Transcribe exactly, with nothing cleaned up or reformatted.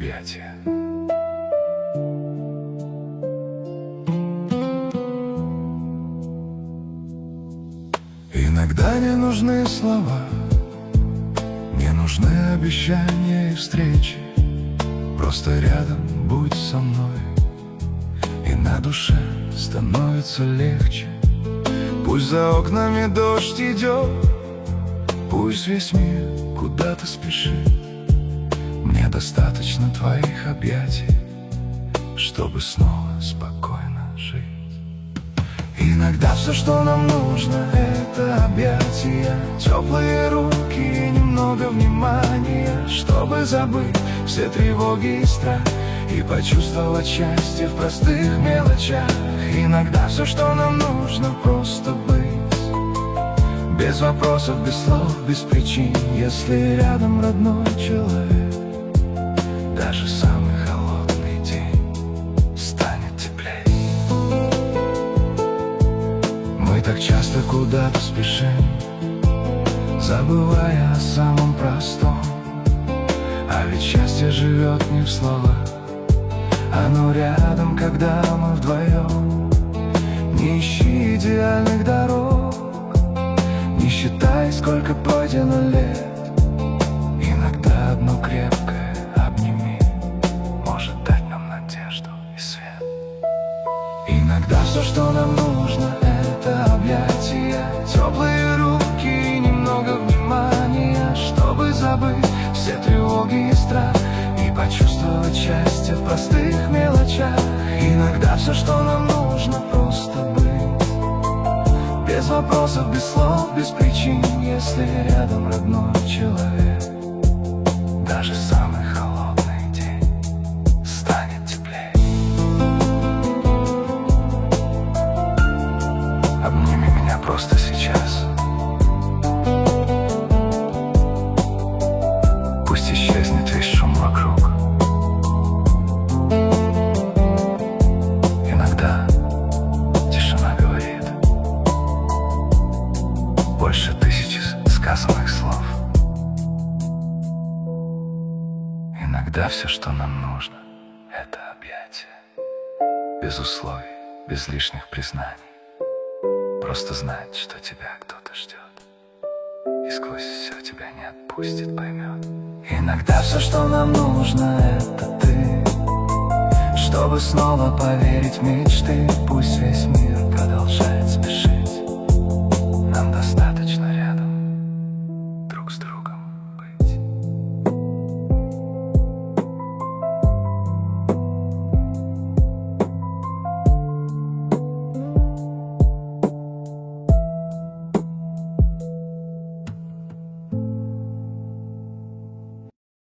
объятия. Иногда не нужны слова, не нужны обещания и встречи. Просто рядом будь со мной, и на душе становится легче. Пусть за окнами дождь идет, пусть весь мир куда-то спешит. Мне достаточно твоих объятий, чтобы снова спокойно жить. Иногда все, что нам нужно, это объятия, теплые руки и немного внимания, чтобы забыть все тревоги и страх и почувствовать счастье в простых мелочах. Иногда все, что нам нужно, просто быть, без вопросов, без слов, без причин. Если рядом родной человек, даже самый холодный день станет теплее. Мы так часто куда-то спешим, забывая о самом простом. А ведь счастье живет не в словах, оно рядом, когда мы вдвоем. Не ищи идеальных дорог, не считай, сколько пройдено лет. Иногда одно крепкое обними может дать нам надежду и свет. Иногда все, что нам нужно, это объятия, теплые руки и немного внимания, чтобы забыть все тревоги и страх и почувствовать счастье в простых мелочах. Иногда все, что нам нужно, просто быть, без вопросов, без слов, без причин. Если рядом родной человек, даже самый холодный день станет теплее. Обними меня просто сейчас, пусть исчезнет весь шум вокруг. Иногда тишина говорит больше тысячи сказанных слов. Иногда все, что нам нужно, это объятия, без условий, без лишних признаний. Просто знать, что тебя кто-то ждет, и сквозь все тебя не отпустит, поймет. Иногда все, что нам нужно, это ты, чтобы снова поверить в мечты. Пусть весь мир продолжает спешить.